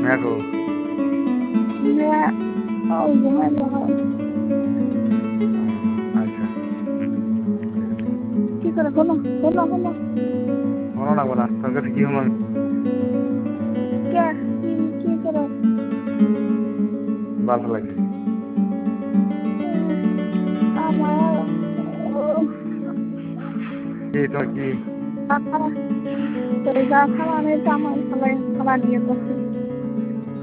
Miyako আচ্ছা কি করে হলো হলো হলো মনে লাগবো না তোর কাছে কি হলো কে কি করে ভালো লাগে আমার কি তোর কি খালা তো এই যা খালা নেই তো আমার খালা দিয়ে করছি